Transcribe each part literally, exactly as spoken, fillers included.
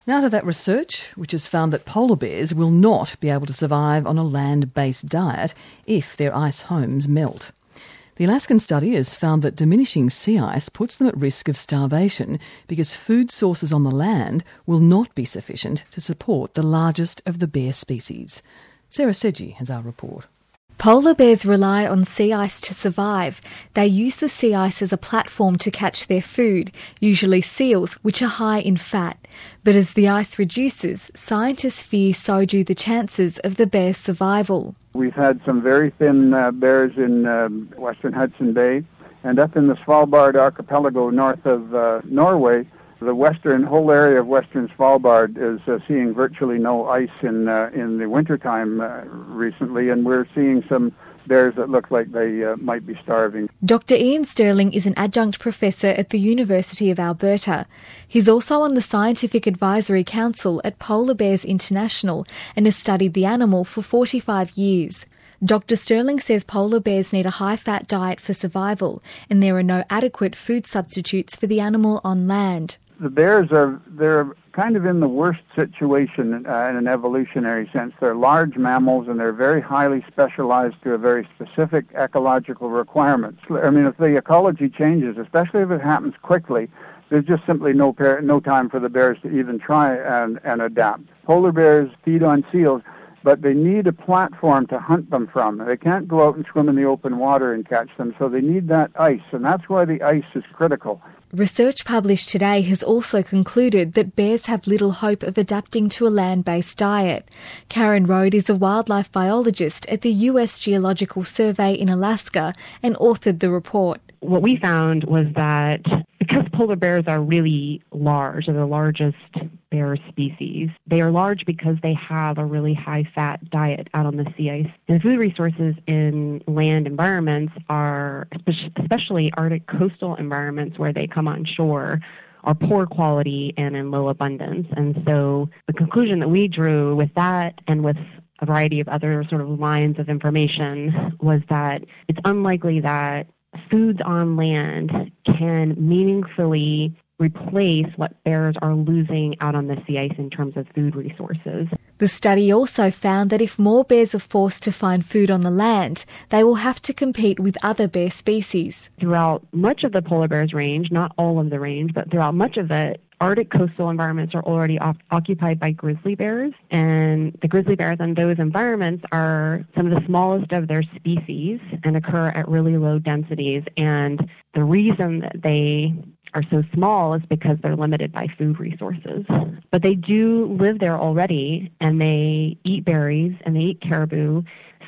Now to that research, which has found that polar bears will not be able to survive on a land-based diet if their ice homes melt. The Alaskan study has found that diminishing sea ice puts them at risk of starvation because food sources on the land will not be sufficient to support the largest of the bear species. Sarah Sedgey has our report. Polar bears rely on sea ice to survive. They use the sea ice as a platform to catch their food, usually seals, which are high in fat. But as the ice reduces, scientists fear so do the chances of the bear's survival. We've had some very thin uh, bears in uh, western Hudson Bay, and up in the Svalbard archipelago north of uh, Norway, the western whole area of western Svalbard is uh, seeing virtually no ice in uh, in the wintertime uh, recently, and we're seeing some bears that look like they uh, might be starving. Doctor Ian Stirling is an adjunct professor at the University of Alberta. He's also on the Scientific Advisory Council at Polar Bears International and has studied the animal for forty-five years. Doctor Stirling says polar bears need a high-fat diet for survival, and there are no adequate food substitutes for the animal on land. The bears are they're kind of in the worst situation uh, in an evolutionary sense. They're large mammals and they're very highly specialized to a very specific ecological requirements. I mean, if the ecology changes, especially if it happens quickly, there's just simply no par- no time for the bears to even try and, and adapt. Polar bears feed on seals, but they need a platform to hunt them from. They can't go out and swim in the open water and catch them, so they need that ice, and that's why the ice is critical. Research published today has also concluded that bears have little hope of adapting to a land-based diet. Karen Rode is a wildlife biologist at the U S Geological Survey in Alaska and authored the report. What we found was that because polar bears are really large, they're the largest bear species, they are large because they have a really high-fat diet out on the sea ice. And the food resources in land environments are, especially Arctic coastal environments where they come on shore, are poor quality and in low abundance. And so the conclusion that we drew with that and with a variety of other sort of lines of information was that it's unlikely that foods on land can meaningfully replace what bears are losing out on the sea ice in terms of food resources. The study also found that if more bears are forced to find food on the land, they will have to compete with other bear species. Throughout much of the polar bear's range, not all of the range, but throughout much of it, Arctic coastal environments are already off- occupied by grizzly bears, and the grizzly bears in those environments are some of the smallest of their species and occur at really low densities. And the reason that they are so small is because they're limited by food resources. But they do live there already, and they eat berries, and they eat caribou.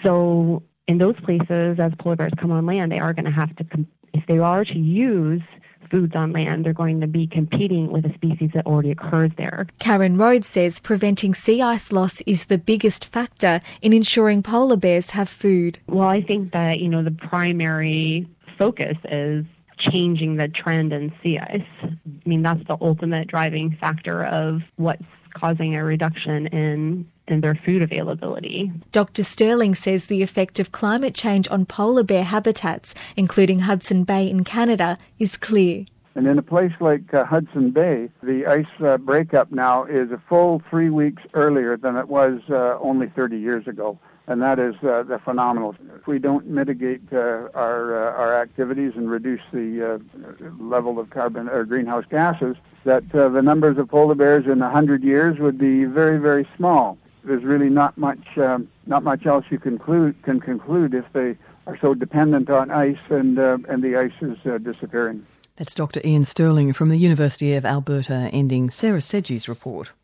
So in those places, as polar bears come on land, they are going to have to, com- if they are to use foods on land, they're going to be competing with a species that already occurs there. Karen Rhodes says preventing sea ice loss is the biggest factor in ensuring polar bears have food. Well, I think that, you know, the primary focus is changing the trend in sea ice. I mean, that's the ultimate driving factor of what's causing a reduction in in their food availability. Doctor Stirling says the effect of climate change on polar bear habitats, including Hudson Bay in Canada, is clear. And in a place like uh, Hudson Bay, the ice uh, breakup now is a full three weeks earlier than it was uh, only thirty years ago. And that is uh, the phenomenal. If we don't mitigate uh, our uh, our activities and reduce the uh, level of carbon or greenhouse gases, that uh, the numbers of polar bears in a hundred years would be very, very small. There's really not much um, not much else you conclude can conclude if they are so dependent on ice and uh, and the ice is uh, disappearing. That's Doctor Ian Stirling from the University of Alberta, ending Sarah Sedgey's report.